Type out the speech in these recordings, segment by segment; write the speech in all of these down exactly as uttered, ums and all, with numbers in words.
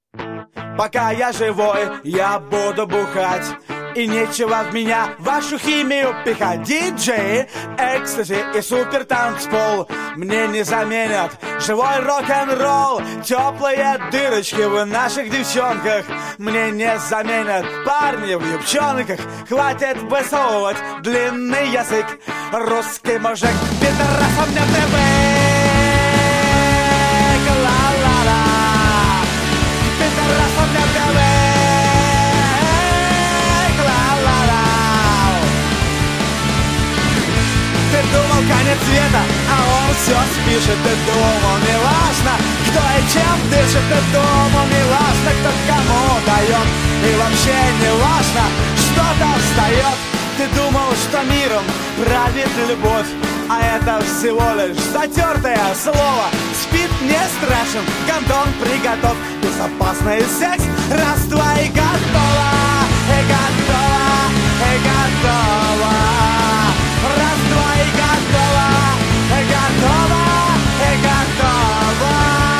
Пока я живой, я буду бухать, и нечего в меня вашу химию пихать. Диджей, экстази и супер танцпол мне не заменят живой рок-н-ролл. Теплые дырочки в наших девчонках мне не заменят парни в юбчонках. Хватит высовывать длинный язык, русский мужик пидорасом не привык. Ла-ла-ла, пидорасом не привык. Ла-ла-ла. Ты думал, конец света, а он все спишет. Ты думал, не важно, кто и чем дышит. Ты думал, не важно, кто кому дает. И вообще не важно, что-то встает. Ты думал, что миром правит любовь, а это всего лишь затертое слово. Спит не страшен, гондон приготов. Безопасный секс, раз-два и готово. И готово, и готово. Раз-два и готово, и готово, и готово.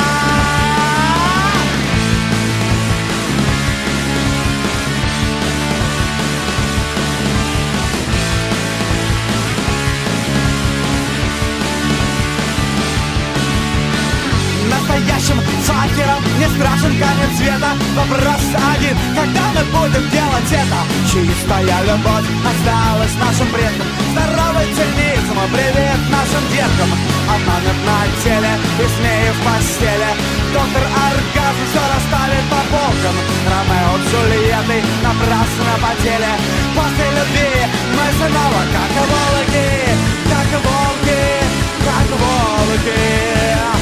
Настоящим факером не страшен конец света. Вопрос один, когда мы будем делать это? Чистая любовь осталась нашим предкам. Здоровый цинизм, привет нашим деткам. Обманут на теле и змеи в постели. Доктор оргазм все расставит по полкам. Ромео с Джульеттой напрасно потели. После любви мы снова как волки, как волки, как волки.